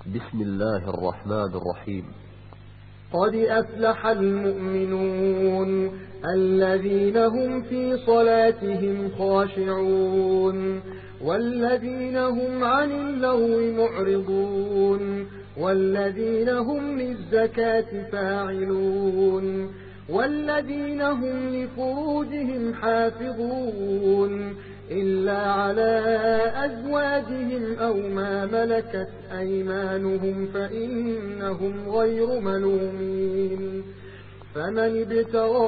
بسم الله الرحمن الرحيم. قد أفلح المؤمنون الذين هم في صلاتهم خاشعون والذين هم عن اللغو معرضون والذين هم للزكاة فاعلون والذين هم لفروجهم حافظون إلا على أزواجهم أو ما ملكت أيمانهم فإنهم غير ملومين. فمن ابتغى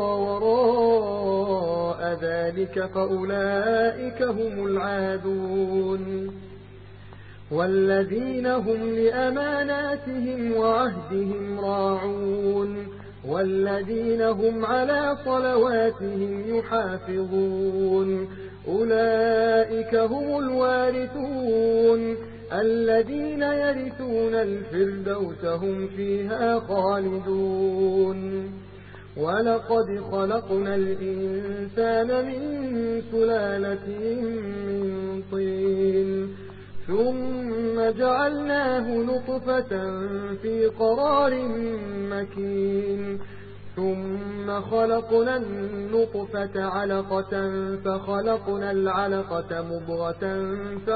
وراء ذلك فأولئك هم العادون. والذين هم لأماناتهم وعهدهم راعون والذين هم على صلواتهم يحافظون أولئك هم الوارثون الذين يرثون الفردوس هم فيها خالدون. ولقد خلقنا الإنسان من سلالة من طين ثم جعلناه نطفة في قرار مكين ثم خلقنا النطفة علقة فخلقنا العلقة مضغة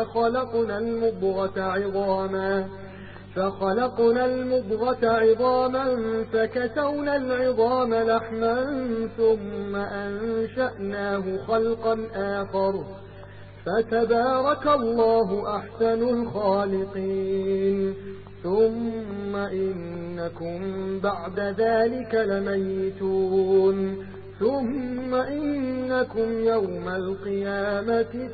فخلقنا المضغة عظاما فكسونا العظام لحما ثم أنشأناه خلقا آخر فتبارك الله أحسن الخالقين. ثم إنكم بعد ذلك لميتون ثم إنكم يوم القيامة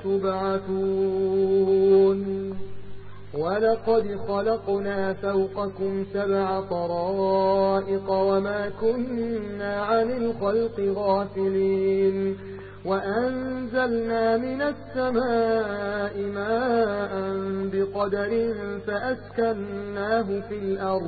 تبعثون. ولقد خلقنا فوقكم 7 طرائق وما كنا عن الخلق غافلين وأنزلنا من السماء ماء بقدر فأسكناه في الأرض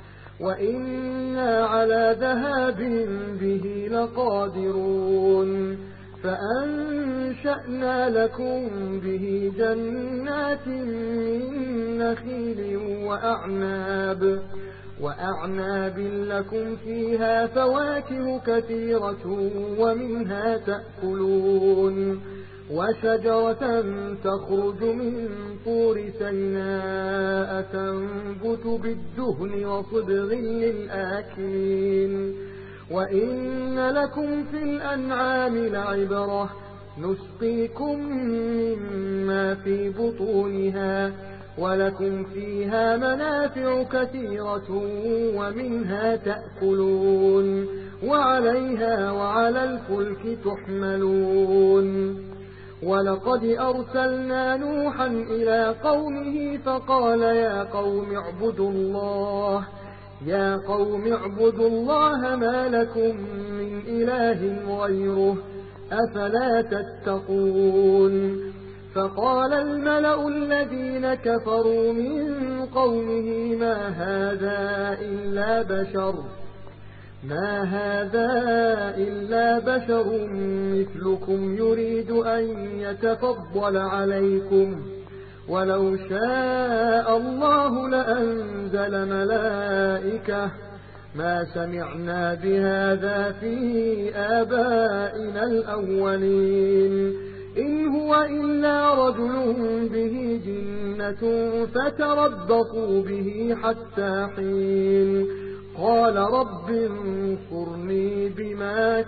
وإنا على ذهاب به لقادرون. فأنشأنا لكم به جنات من نخيل وأعناب لكم فيها فواكه كثيرة ومنها تأكلون وشجرة تخرج من طور سيناء تنبت بالدهن وصبغ للآكلين. وإن لكم في الأنعام لعبرة نسقيكم مما في بطونها ولكم فيها منافع كثيرة ومنها تأكلون وعليها وعلى الفلك تحملون. ولقد أرسلنا نوحا إلى قومه فقال يا قوم اعبدوا الله ما لكم من إله غيره أفلا تتقون. فقال الملأ الذين كفروا من قومه ما هذا إلا بشر مثلكم يريد أن يتفضل عليكم ولو شاء الله لأنزل ملائكة ما سمعنا بهذا في آبائنا الأولين إن هو إلا رجل به جنة فتربصوا به حتى حين. قال رب انصرني بما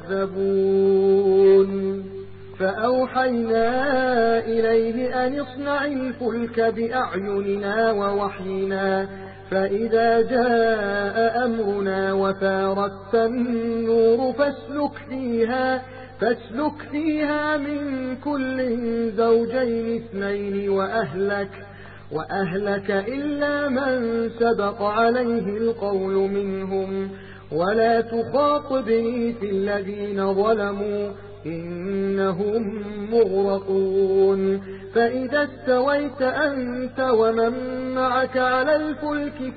كذبون. فأوحينا إليه أن اصنع الفلك بأعيننا ووحينا فإذا جاء أمرنا وفارت النور فاسلك فيها من كل زوجين 2 وأهلك إلا من سبق عليه القول منهم ولا تخاطبني في الذين ظلموا إنهم مغرقون. فإذا استويت أنت ومن معك على الفلك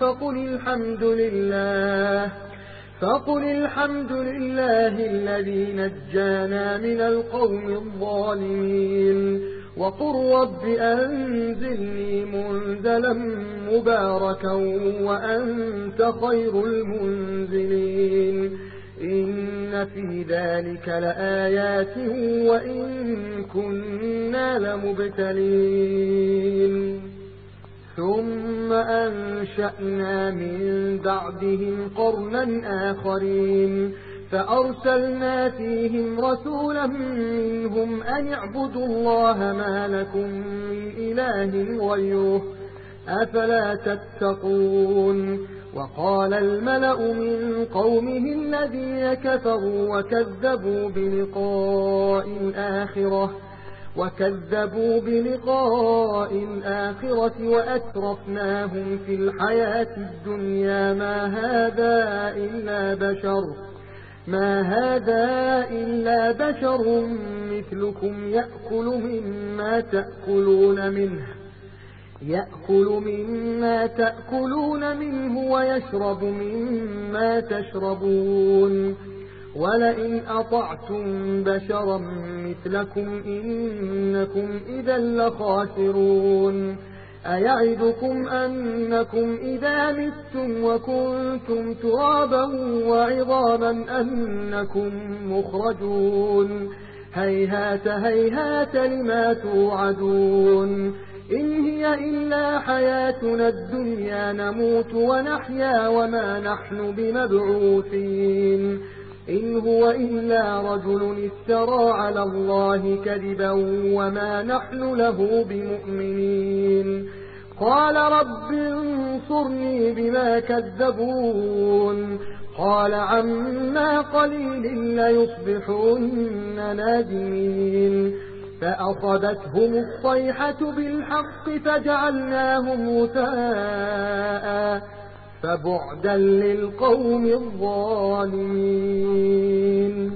فقل الحمد لله الذي نجانا من القوم الظالمين. وقل رب أنزلني منزلا مباركا وأنت خير المنزلين إن في ذلك لآيات وإن كنا لمبتلين ثم أنشأنا من بعدهم قرنا آخرين فأرسلنا فيهم رسولا منهم أن اعبدوا الله ما لكم من إله غيره أفلا تتقون وقال الملأ من قومه الذين كفروا وكذبوا بلقاء الآخرة وأترفناهم في الحياة الدنيا ما هذا إلا بشر مثلكم يأكل مما تأكلون منه ويشرب مما تشربون ولئن أطعتم بشرا مثلكم إنكم إذا لخاسرون أيعدكم أنكم إذا متم وكنتم ترابا وعظاما أنكم مخرجون هيهات هيهات لما توعدون إن هي إلا حياتنا الدنيا نموت ونحيا وما نحن بمبعوثين إن هو إلا رجل افترى على الله كذبا وما نحن له بمؤمنين قال رب انصرني بما كذبون قال عما قليل ليصبحن نادمين فأخذتهم الصيحة بالحق فجعلناهم غثاء فبعدا للقوم الظالمين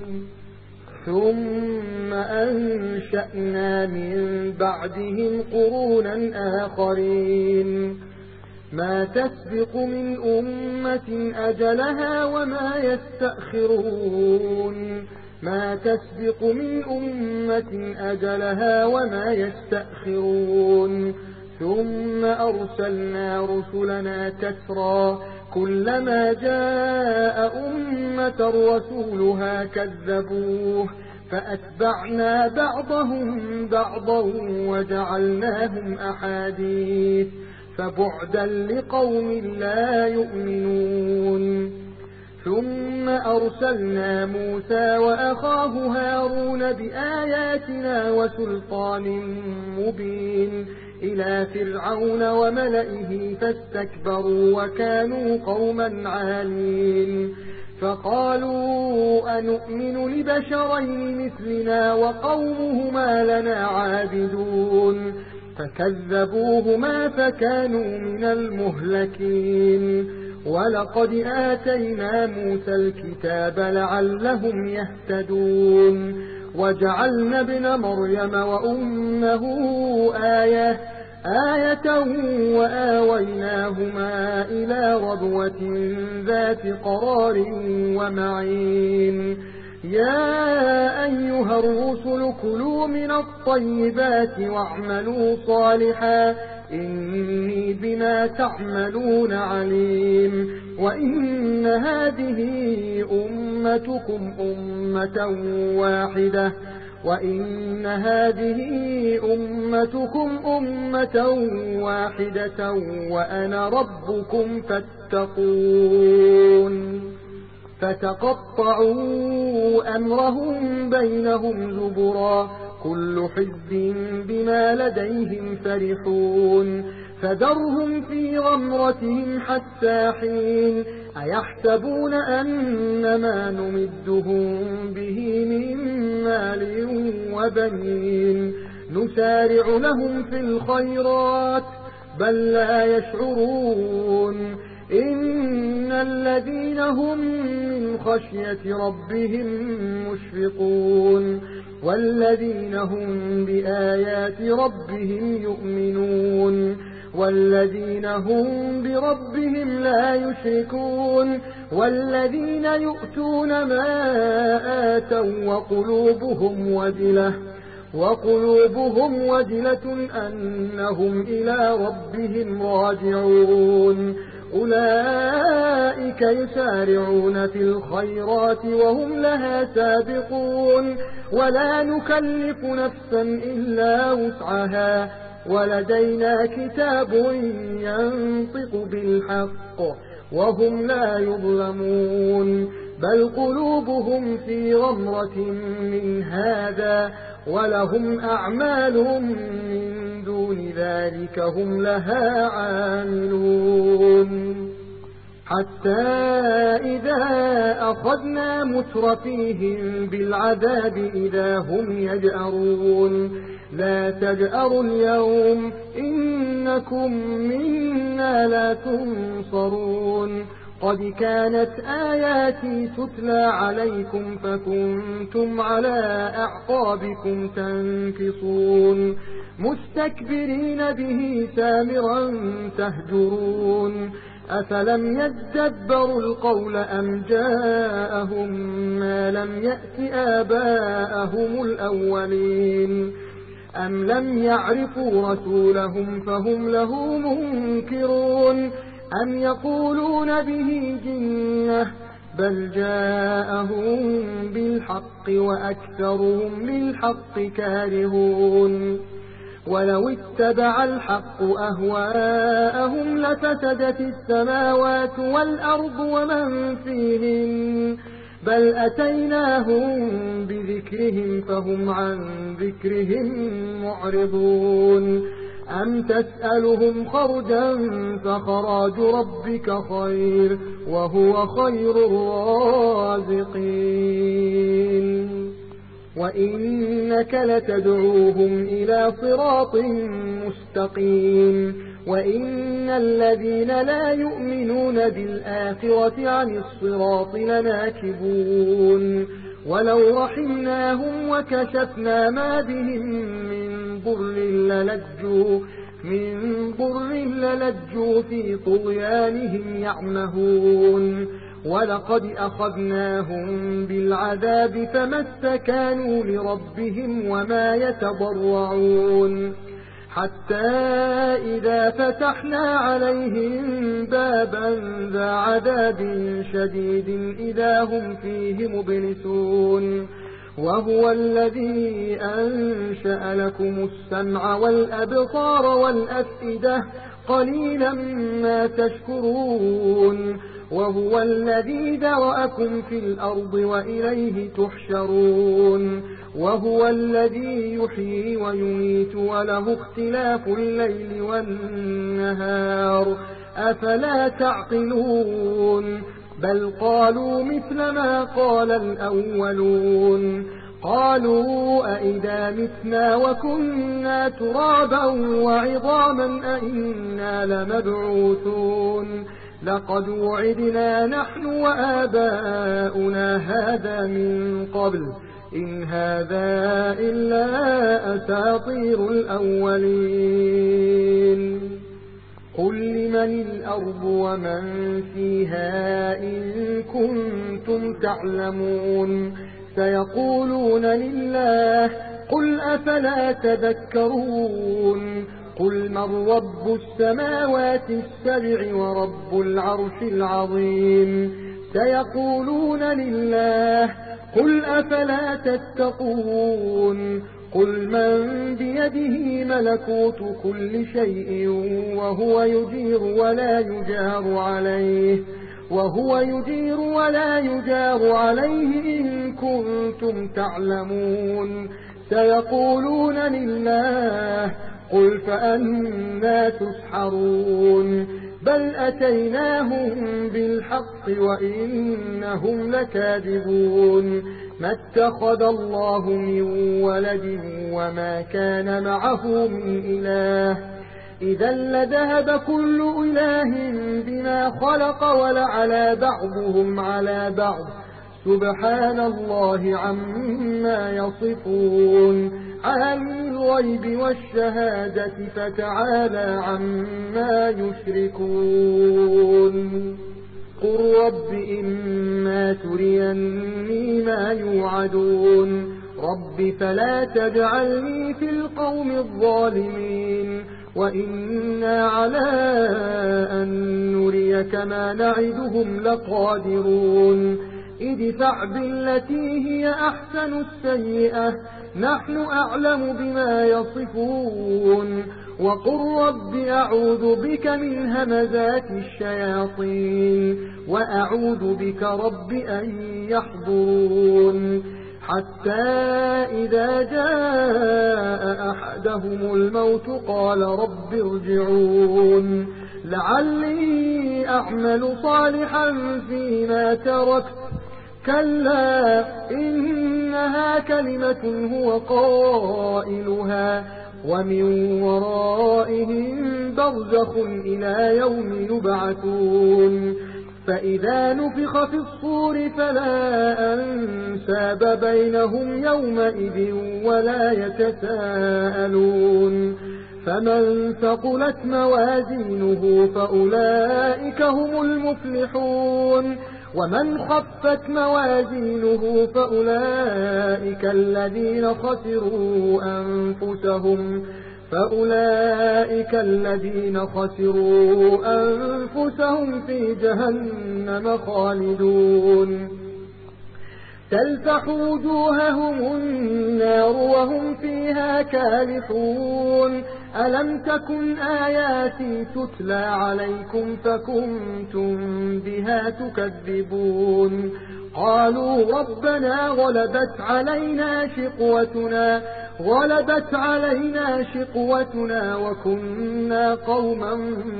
ثم أنشأنا من بعدهم قرونا آخرين ما تسبق من أمة أجلها وما يستأخرون ثم أرسلنا رسلنا تترى كلما جاء أمة رسولها كذبوه فأتبعنا بعضهم بعضا وجعلناهم أحاديث فبعدا لقوم لا يؤمنون ثم أرسلنا موسى وأخاه هارون بآياتنا وسلطان مبين إلى فرعون وملئه فاستكبروا وكانوا قوما عالين فقالوا أنؤمن لبشرين مثلنا وقومهما لنا عابدون فكذبوهما فكانوا من المهلكين ولقد آتينا موسى الكتاب لعلهم يهتدون وجعلنا ابن مريم وأمه آية وآويناهما إلى ربوة ذات قرار ومعين يا أيها الرسل كلوا من الطيبات واعملوا صالحا إني بما تعملون عليم وإن هذه أمتكم أمة واحدة وأنا ربكم فاتقون فتقطعوا أمرهم بينهم زبرا كل حزب بما لديهم فرحون فذرهم في غمرتهم حتى حين أيحسبون أن ما نمدهم به من مال وبنين نسارع لهم في الخيرات بل لا يشعرون إن الذين هم من خشية ربهم مشفقون والذين هم بآيات ربهم يؤمنون والذين هم بربهم لا يشركون والذين يؤتون ما آتوا وقلوبهم وجلة أنهم إلى ربهم راجعون أولئك يسارعون في الخيرات وهم لها سابقون ولا نكلف نفسا إلا وسعها ولدينا كتاب ينطق بالحق وهم لا يظلمون بل قلوبهم في غمرة من هذا ولهم أعمال من دون ذلك هم لها عاملون حتى إذا أخذنا مترفيهم بالعذاب إذا هم يجأرون لا تجأروا اليوم إنكم منا لا تنصرون قد كانت آياتي تتلى عليكم فكنتم على أعقابكم تنكصون مستكبرين به سامرا تهجرون أفلم يدبروا القول أم جاءهم ما لم يأت آباءهم الأولين أم لم يعرفوا رسولهم فهم له منكرون أم يقولون به جنة بل جاءهم بالحق وأكثرهم للحق كارهون ولو اتبع الحق أهواءهم لفسدت السماوات والأرض ومن فيهن بل أتيناهم بذكرهم فهم عن ذكرهم معرضون أم تسألهم خرجا فخراج ربك خير وهو خير الرازقين وإنك لتدعوهم إلى صراط مستقيم وإن الذين لا يؤمنون بالآخرة عن الصراط لناكبون ولو رحمناهم وكشفنا ما بهم من ضر للجوا في طغيانهم يعمهون ولقد أخذناهم بالعذاب فما استكانوا لربهم وما يتضرعون حتى إذا فتحنا عليهم بابا ذا عذاب شديد إذا هم فيه مبلسون وهو الذي أنشأ لكم السمع والأبصار والأفئدة قليلا ما تشكرون وهو الذي ذرأكم في الأرض وإليه تحشرون وهو الذي يحيي ويميت وله اختلاف الليل والنهار أفلا تعقلون بل قالوا مثل ما قال الأولون قالوا أئذا متنا وكنا ترابا وعظاما أئنا لمبعوثون لقد وعدنا نحن وآباؤنا هذا من قبل إن هذا إلا أساطير الأولين قل لمن الأرض ومن فيها إن كنتم تعلمون سيقولون لله قل أفلا تذكرون قل من رب السماوات السبع ورب العرش العظيم سيقولون لله قل أفلا تتقون قل من بيده ملكوت كل شيء وهو يجير ولا يجار عليه إن كنتم تعلمون سيقولون لله قل فأنا تسحرون بل أتيناهم بالحق وإنهم لكاذبون ما اتخذ الله من ولد وما كان معه من إله إذا لذهب كل إله بما خلق ولعلى بعضهم على بعض سبحان الله عما يصفون عالم الغيب والشهادة فتعالى عما يشركون قل رب إما تريني ما يوعدون رب فلا تجعلني في القوم الظالمين وإنا على أن نريك ما نعدهم لقادرون ادفع بالتي هي أحسن السيئة نحن أعلم بما يصفون وقل رب أعوذ بك من همزات الشياطين وأعوذ بك رب أن يحضرون حتى إذا جاء أحدهم الموت قال رب ارجعون لعلي أعمل صالحا فيما تركت كلا إنها كلمة هو قائلها ومن ورائهم برزخ إلى يوم يبعثون فإذا نفخ في الصور فلا أنساب بينهم يومئذ ولا يتساءلون فمن ثقلت موازينه فأولئك هم المفلحون ومن خفت موازينه فأولئك الذين خسروا أنفسهم في جهنم خالدون تلفح وجوههم النار وهم فيها كالحون ألم تكن آياتي تتلى عليكم فكنتم بها تكذبون قالوا ربنا غلبت علينا شقوتنا وكنا قوما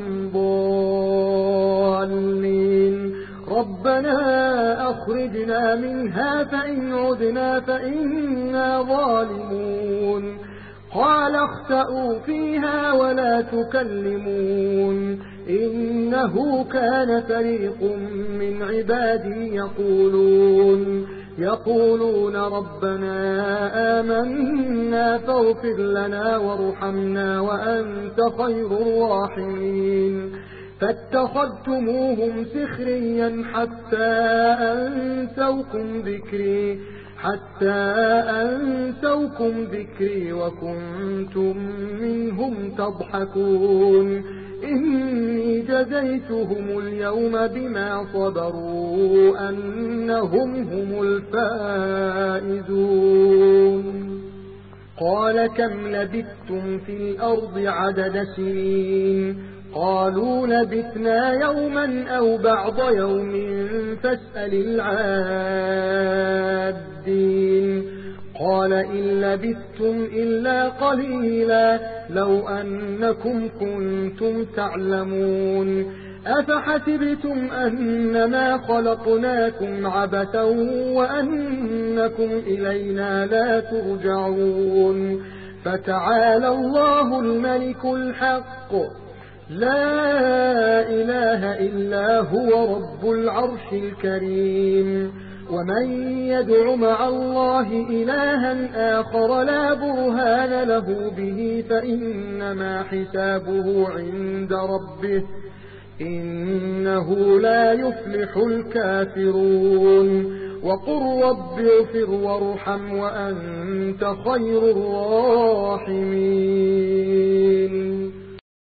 ضالين ربنا أخرجنا منها فإن عدنا فإنا ظالمون قال اخسأوا فيها ولا تكلمون إنه كان فريق من عبادي يقولون ربنا آمنا فاغفر لنا وارحمنا وأنت خير الراحمين فاتخذتموهم سخريا حتى أنسوكم ذكري وكنتم منهم تضحكون إني جزيتهم اليوم بما صبروا أنهم هم الفائزون قال كم لبثتم في الأرض عدد سنين قالوا لبثنا يوما أو بعض يوم فاسأل العادين قال إن لبثتم إلا قليلا لو أنكم كنتم تعلمون أفحسبتم أنما خلقناكم عبثا وأنكم إلينا لا ترجعون فتعالى الله الملك الحق لا إله إلا هو رب العرش الكريم ومن يدع مع الله إلها آخر لا برهان له به فإنما حسابه عند ربه إنه لا يفلح الكافرون وقل رب اغفر وارحم وأنت خير الراحمين